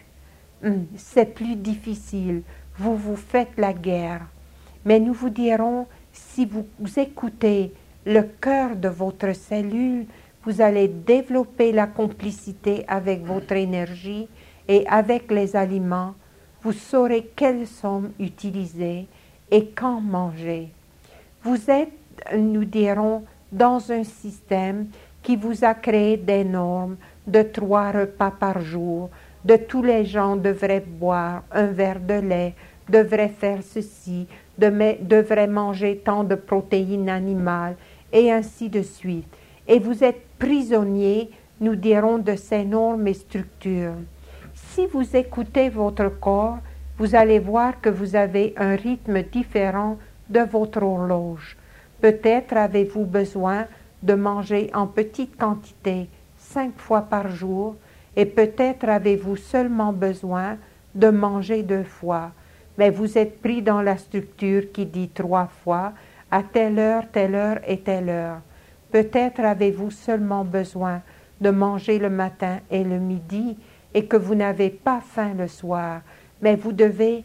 C'est plus difficile, vous vous faites la guerre. Mais nous vous dirons, si vous écoutez le cœur de votre cellule, vous allez développer la complicité avec votre énergie et avec les aliments. Vous saurez quelles sommes utiliser et quand manger. Vous êtes, nous dirons, dans un système qui vous a créé des normes de 3 repas par jour, de tous les gens devraient boire un verre de lait, devraient faire ceci, devraient manger tant de protéines animales, et ainsi de suite. Et vous êtes prisonnier, nous dirons, de ces normes et structures. Si vous écoutez votre corps, vous allez voir que vous avez un rythme différent de votre horloge. Peut-être avez-vous besoin de manger en petite quantité 5 fois par jour, et peut-être avez-vous seulement besoin de manger 2 fois. Mais vous êtes pris dans la structure qui dit 3 fois, à telle heure et telle heure. Peut-être avez-vous seulement besoin de manger le matin et le midi et que vous n'avez pas faim le soir. Mais vous devez,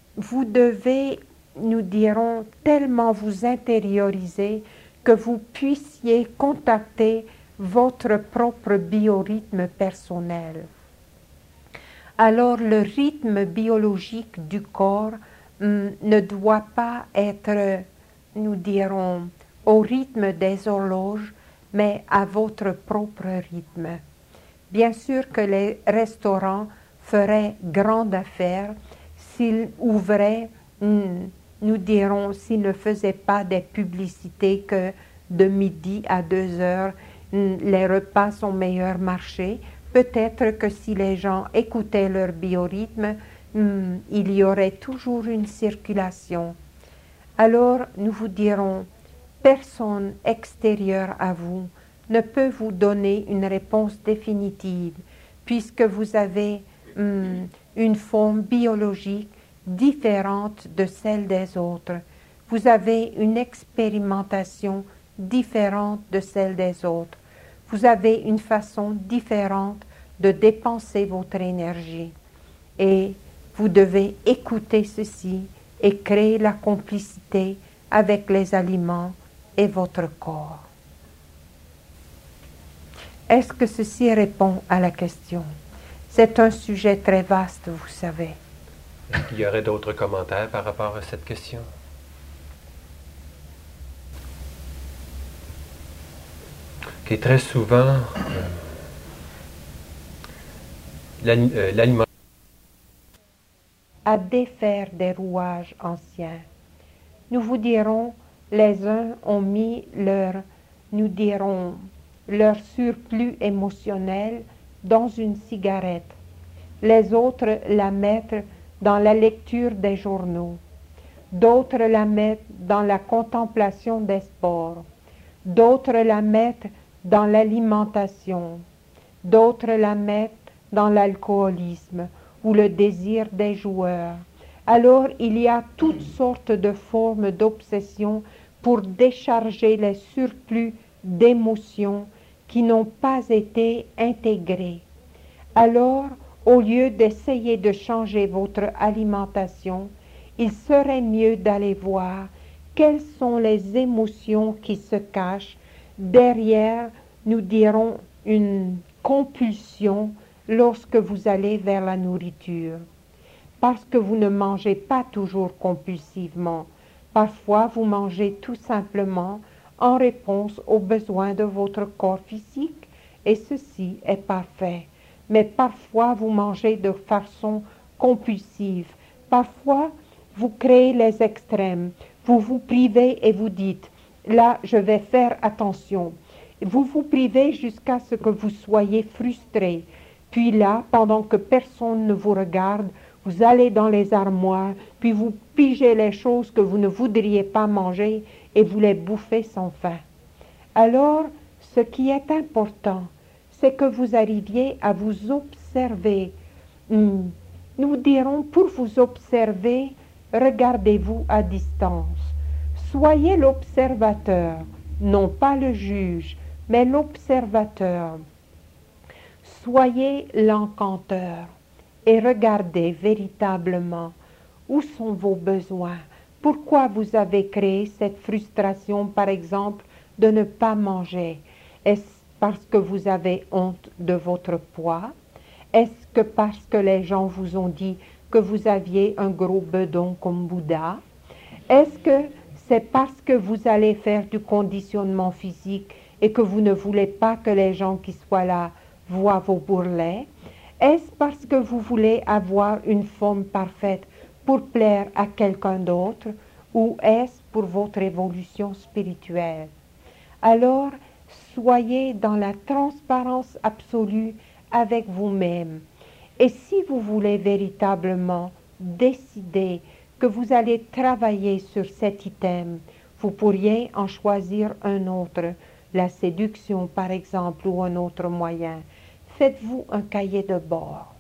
nous dirons, tellement vous intérioriser que vous puissiez contacter votre propre biorhythme personnel. Alors le rythme biologique du corps ne doit pas être nous dirons, au rythme des horloges, mais à votre propre rythme. Bien sûr que les restaurants feraient grande affaire s'ils ouvraient, nous dirons, s'ils ne faisaient pas des publicités que de midi à 2 heures, les repas sont meilleurs marchés. Peut-être que si les gens écoutaient leur biorhythme, il y aurait toujours une circulation. Alors nous vous dirons, personne extérieure à vous ne peut vous donner une réponse définitive, puisque vous avez une forme biologique différente de celle des autres. Vous avez une expérimentation différente de celle des autres. Vous avez une façon différente de dépenser votre énergie. Et vous devez écouter ceci et créer la complicité avec les aliments et votre corps. Est-ce que ceci répond à la question? C'est un sujet très vaste, vous savez. Est-ce qu'il y aurait d'autres commentaires par rapport à cette question? Okay, très souvent, l'alimentation à défaire des rouages anciens. Nous vous dirons, les uns ont mis leur surplus émotionnel dans une cigarette. Les autres la mettent dans la lecture des journaux. D'autres la mettent dans la contemplation des sports. D'autres la mettent dans l'alimentation. D'autres la mettent dans l'alcoolisme ou le désir des joueurs. Alors il y a toutes sortes de formes d'obsession pour décharger les surplus d'émotions qui n'ont pas été intégrés. Alors, au lieu d'essayer de changer votre alimentation, il serait mieux d'aller voir quelles sont les émotions qui se cachent derrière, nous dirons, une compulsion lorsque vous allez vers la nourriture. Parce que vous ne mangez pas toujours compulsivement. Parfois, vous mangez tout simplement en réponse aux besoins de votre corps physique, et ceci est parfait. Mais parfois, vous mangez de façon compulsive. Parfois, vous créez les extrêmes. Vous vous privez et vous dites, là, je vais faire attention. Vous vous privez jusqu'à ce que vous soyez frustré. Puis là, pendant que personne ne vous regarde, vous allez dans les armoires, puis vous pigez les choses que vous ne voudriez pas manger et vous les bouffez sans fin. Alors, ce qui est important, c'est que vous arriviez à vous observer. Nous dirons, pour vous observer, regardez-vous à distance. Soyez l'observateur, non pas le juge, mais l'observateur. Soyez l'encanteur et regardez véritablement où sont vos besoins. Pourquoi vous avez créé cette frustration, par exemple, de ne pas manger? Est-ce parce que vous avez honte de votre poids? Est-ce que parce que les gens vous ont dit que vous aviez un gros bedon comme Bouddha? Est-ce que c'est parce que vous allez faire du conditionnement physique et que vous ne voulez pas que les gens qui soient là voient vos bourrelets? Est-ce parce que vous voulez avoir une forme parfaite pour plaire à quelqu'un d'autre ou est-ce pour votre évolution spirituelle? Alors, soyez dans la transparence absolue avec vous-même. Et si vous voulez véritablement décider que vous allez travailler sur cet item, vous pourriez en choisir un autre, la séduction par exemple ou un autre moyen. Faites-vous un cahier de bord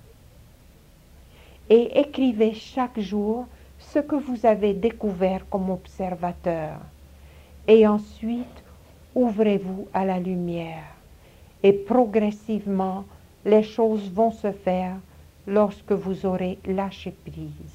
et écrivez chaque jour ce que vous avez découvert comme observateur. Et ensuite, ouvrez-vous à la lumière. Et progressivement, les choses vont se faire lorsque vous aurez lâché prise.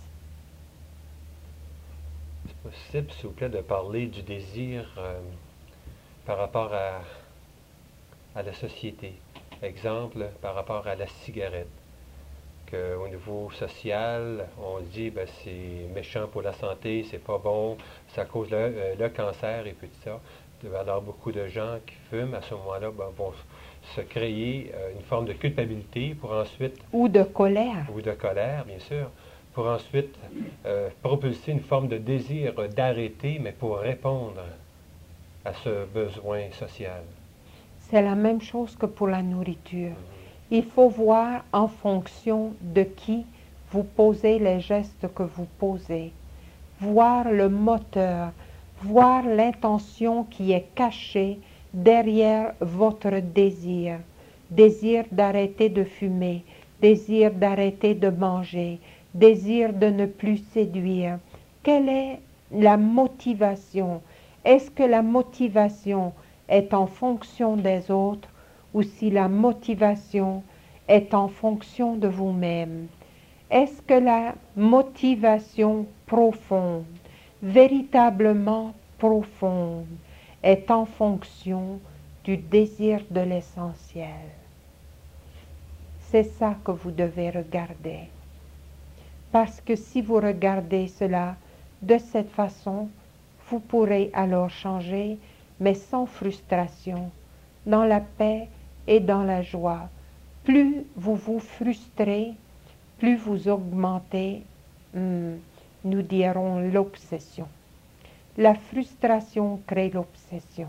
C'est possible, s'il vous plaît, de parler du désir par rapport à la société. Exemple, par rapport à la cigarette. au niveau social, on dit ben, c'est méchant pour la santé, c'est pas bon, ça cause le cancer et puis tout ça. Alors beaucoup de gens qui fument à ce moment-là ben, vont se créer une forme de culpabilité pour ensuite... Ou de colère. Ou de colère, bien sûr, pour ensuite propulser une forme de désir d'arrêter, mais pour répondre à ce besoin social. C'est la même chose que pour la nourriture. Il faut voir en fonction de qui vous posez les gestes que vous posez, voir le moteur, voir l'intention qui est cachée derrière votre désir. Désir d'arrêter de fumer, désir d'arrêter de manger, désir de ne plus séduire. Quelle est la motivation? Est-ce que la motivation est en fonction des autres ou si la motivation est en fonction de vous-même? Est-ce que la motivation profonde, véritablement profonde, est en fonction du désir de l'essentiel? C'est ça que vous devez regarder. Parce que si vous regardez cela de cette façon, vous pourrez alors changer, mais sans frustration, dans la paix et dans la joie. Plus vous vous frustrez, plus vous augmentez, nous dirons, l'obsession. La frustration crée l'obsession.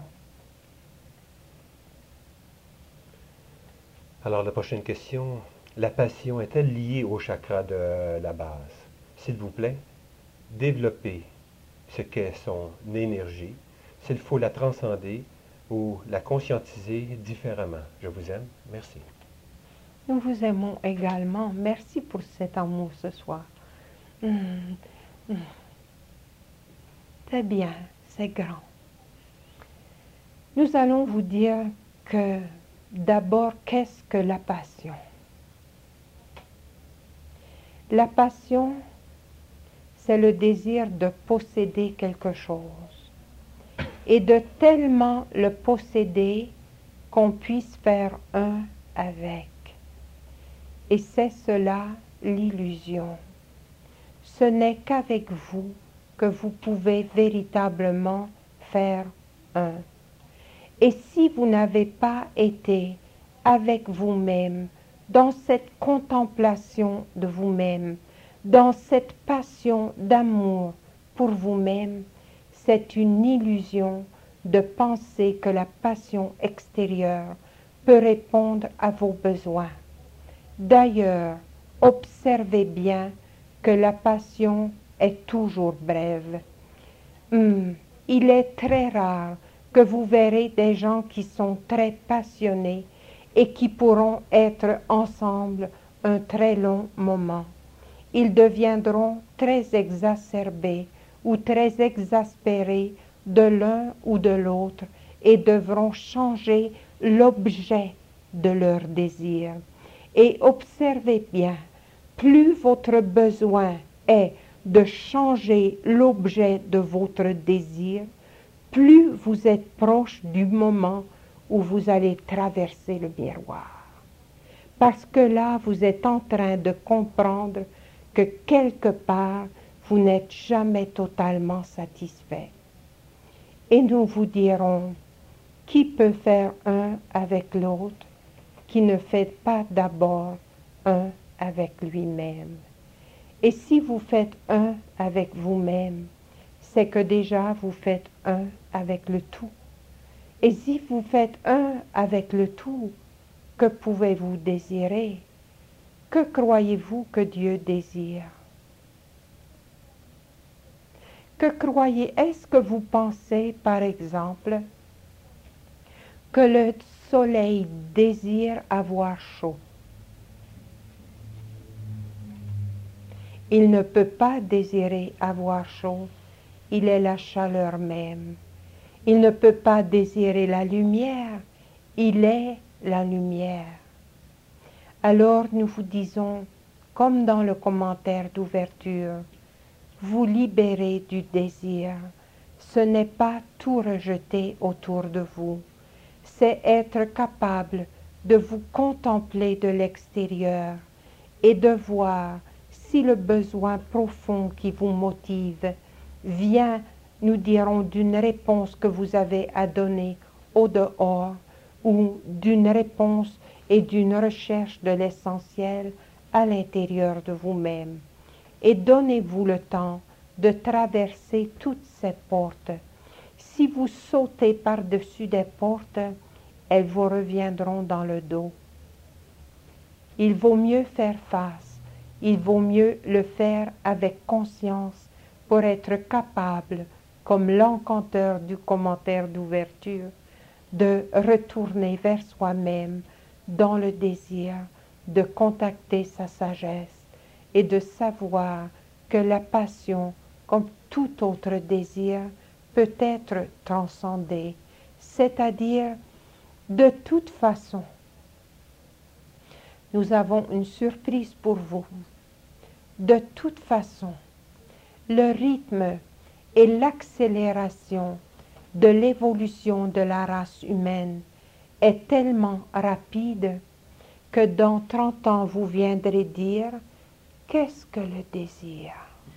Alors la prochaine question, la passion est-elle liée au chakra de la base? S'il vous plaît, développez ce qu'est son énergie, s'il faut la transcender ou la conscientiser différemment. Je vous aime. Merci. Nous vous aimons également. Merci pour cet amour ce soir. C'est bien, c'est grand. Nous allons vous dire que d'abord, qu'est-ce que la passion? La passion, c'est le désir de posséder quelque chose et de tellement le posséder qu'on puisse faire un avec. Et c'est cela l'illusion. Ce n'est qu'avec vous que vous pouvez véritablement faire un. Et si vous n'avez pas été avec vous-même, dans cette contemplation de vous-même, dans cette passion d'amour pour vous-même, c'est une illusion de penser que la passion extérieure peut répondre à vos besoins. D'ailleurs, observez bien que la passion est toujours brève. Il est très rare que vous verrez des gens qui sont très passionnés et qui pourront être ensemble un très long moment. Ils deviendront très exacerbés ou très exaspérés de l'un ou de l'autre et devront changer l'objet de leur désir. Et observez bien, plus votre besoin est de changer l'objet de votre désir, plus vous êtes proche du moment où vous allez traverser le miroir. Parce que là, vous êtes en train de comprendre que quelque part, vous n'êtes jamais totalement satisfait. Et nous vous dirons, qui peut faire un avec l'autre, qui ne fait pas d'abord un avec lui-même? Et si vous faites un avec vous-même, c'est que déjà vous faites un avec le tout. Et si vous faites un avec le tout, que pouvez-vous désirer? Que croyez-vous que Dieu désire? Que croyez, est-ce que vous pensez, par exemple, que le soleil désire avoir chaud? Il ne peut pas désirer avoir chaud, il est la chaleur même. Il ne peut pas désirer la lumière, il est la lumière. Alors nous vous disons, comme dans le commentaire d'ouverture, vous libérez du désir. Ce n'est pas tout rejeter autour de vous, c'est être capable de vous contempler de l'extérieur et de voir si le besoin profond qui vous motive vient, nous dirons, d'une réponse que vous avez à donner au dehors ou d'une réponse et d'une recherche de l'essentiel à l'intérieur de vous-même. Et donnez-vous le temps de traverser toutes ces portes. Si vous sautez par-dessus des portes, elles vous reviendront dans le dos. Il vaut mieux faire face, il vaut mieux le faire avec conscience pour être capable, comme l'encanteur du commentaire d'ouverture, de retourner vers soi-même dans le désir de contacter sa sagesse et de savoir que la passion, comme tout autre désir, peut être transcendée, c'est-à-dire de toute façon. Nous avons une surprise pour vous. De toute façon, le rythme et l'accélération de l'évolution de la race humaine est tellement rapide que dans 30 ans, vous viendrez dire « Qu'est-ce que le désir ?»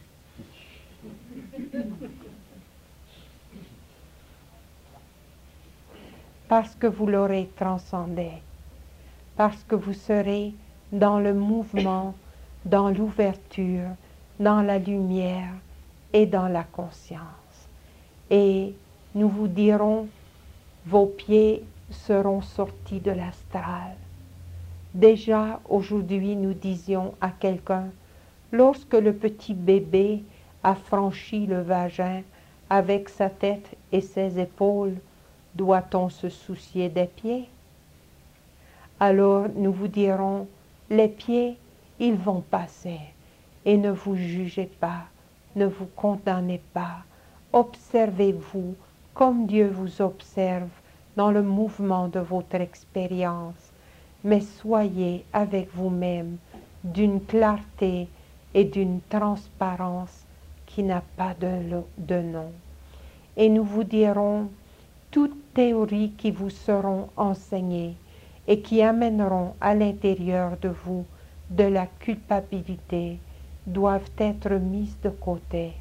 Parce que vous l'aurez transcendé, parce que vous serez dans le mouvement, dans l'ouverture, dans la lumière et dans la conscience. Et nous vous dirons, vos pieds seront sortis de l'astral. Déjà aujourd'hui, nous disions à quelqu'un, lorsque le petit bébé a franchi le vagin avec sa tête et ses épaules, doit-on se soucier des pieds? Alors nous vous dirons, les pieds, ils vont passer, et ne vous jugez pas, ne vous condamnez pas, observez-vous comme Dieu vous observe dans le mouvement de votre expérience, mais soyez avec vous-même d'une clarté et d'une transparence qui n'a pas de nom. Et nous vous dirons, toutes théories qui vous seront enseignées et qui amèneront à l'intérieur de vous de la culpabilité doivent être mises de côté.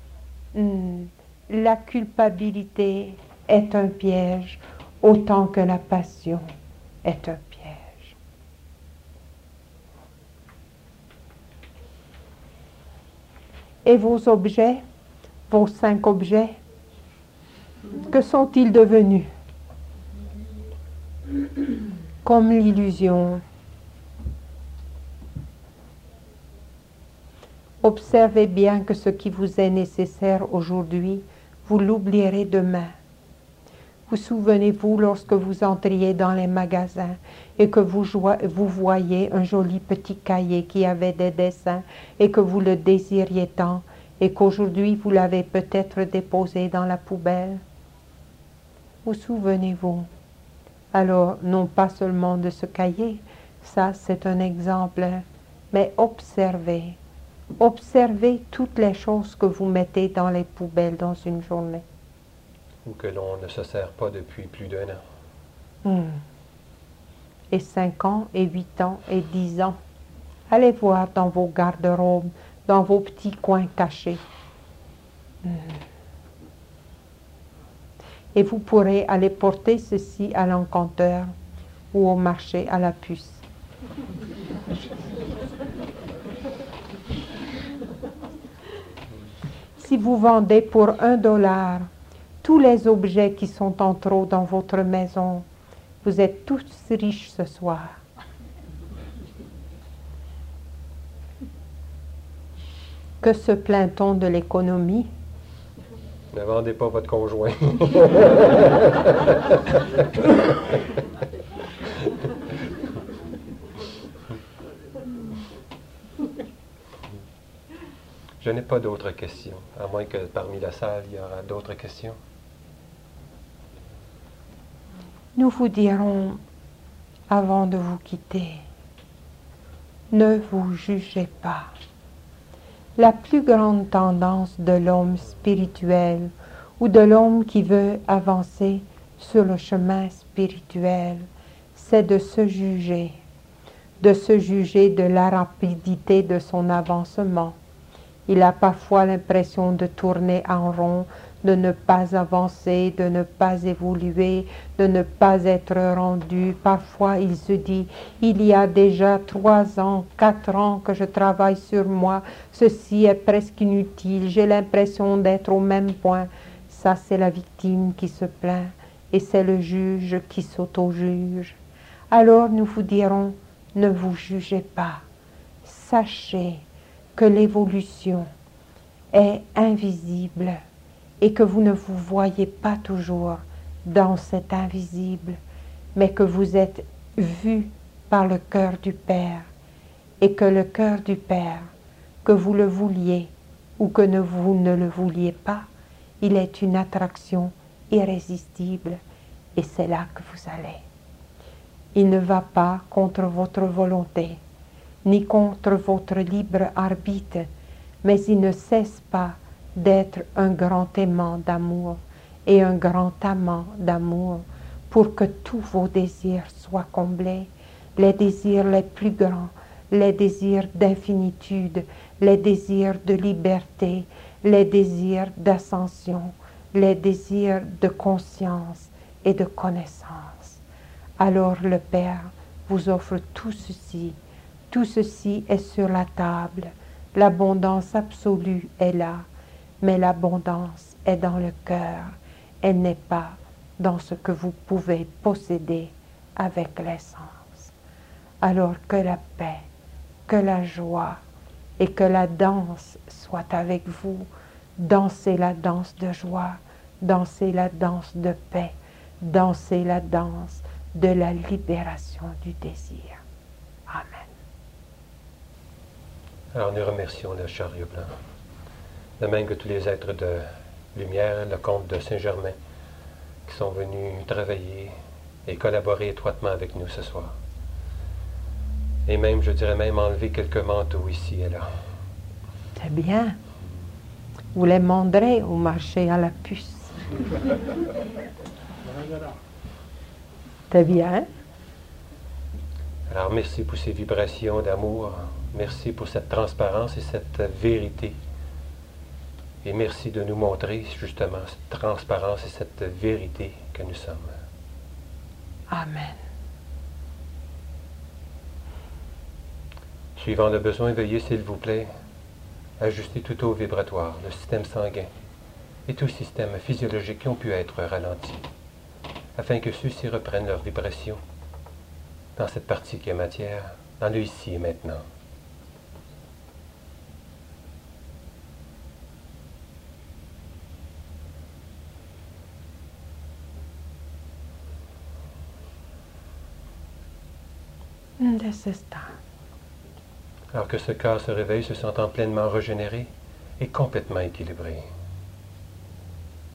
La culpabilité est un piège autant que la passion est un piège. Et vos objets, vos 5 objets, que sont-ils devenus? Comme l'illusion. Observez bien que ce qui vous est nécessaire aujourd'hui, vous l'oublierez demain. Vous souvenez-vous lorsque vous entriez dans les magasins et que vous voyez un joli petit cahier qui avait des dessins et que vous le désiriez tant et qu'aujourd'hui vous l'avez peut-être déposé dans la poubelle? Vous souvenez-vous? Alors, non pas seulement de ce cahier, ça c'est un exemple, mais observez. Observez toutes les choses que vous mettez dans les poubelles dans une journée. Ou que l'on ne se sert pas depuis plus d'1 an. Et 5 ans, et 8 ans, et 10 ans. Allez voir dans vos garde-robes, dans vos petits coins cachés. Et vous pourrez aller porter ceci à l'encanteur ou au marché à la puce. Si vous vendez pour $1 tous les objets qui sont en trop dans votre maison, vous êtes tous riches ce soir. Que se plaint-on de l'économie? Ne vendez pas votre conjoint. Je n'ai pas d'autres questions, à moins que parmi la salle, il y aura d'autres questions. Nous vous dirons, avant de vous quitter, ne vous jugez pas. La plus grande tendance de l'homme spirituel ou de l'homme qui veut avancer sur le chemin spirituel, c'est de se juger, de se juger de la rapidité de son avancement. Il a parfois l'impression de tourner en rond, de ne pas avancer, de ne pas évoluer, de ne pas être rendu. Parfois, il se dit, il y a déjà 3 ans, 4 ans que je travaille sur moi, ceci est presque inutile, j'ai l'impression d'être au même point. Ça, c'est la victime qui se plaint et c'est le juge qui s'auto-juge. Alors nous vous dirons, ne vous jugez pas. Sachez que l'évolution est invisible et que vous ne vous voyez pas toujours dans cet invisible, mais que vous êtes vu par le cœur du Père et que le cœur du Père, que vous le vouliez ou que vous ne le vouliez pas, il est une attraction irrésistible et c'est là que vous allez. Il ne va pas contre votre volonté, ni contre votre libre arbitre, mais il ne cesse pas d'être un grand aimant d'amour et un grand amant d'amour pour que tous vos désirs soient comblés, les désirs les plus grands, les désirs d'infinitude, les désirs de liberté, les désirs d'ascension, les désirs de conscience et de connaissance. Alors le Père vous offre tout ceci est sur la table, l'abondance absolue est là, mais l'abondance est dans le cœur, elle n'est pas dans ce que vous pouvez posséder avec l'essence. Alors que la paix, que la joie et que la danse soient avec vous, dansez la danse de joie, dansez la danse de paix, dansez la danse de la libération du désir. Amen. Alors nous remercions le chariot blanc, de même que tous les êtres de lumière, le comte de Saint-Germain, qui sont venus travailler et collaborer étroitement avec nous ce soir. Et même, je dirais même, enlever quelques manteaux ici et là. C'est bien. Vous les manderez au marché à la puce. C'est bien. Alors merci pour ces vibrations d'amour. Merci pour cette transparence et cette vérité. Et merci de nous montrer justement cette transparence et cette vérité que nous sommes. Amen. Suivant le besoin, veuillez, s'il vous plaît, ajuster tout au vibratoire, le système sanguin et tout système physiologique qui ont pu être ralentis, afin que ceux-ci reprennent leur vibration dans cette partie qui est matière, dans le ici et maintenant. Alors que ce corps se réveille se sentant pleinement régénéré et complètement équilibré.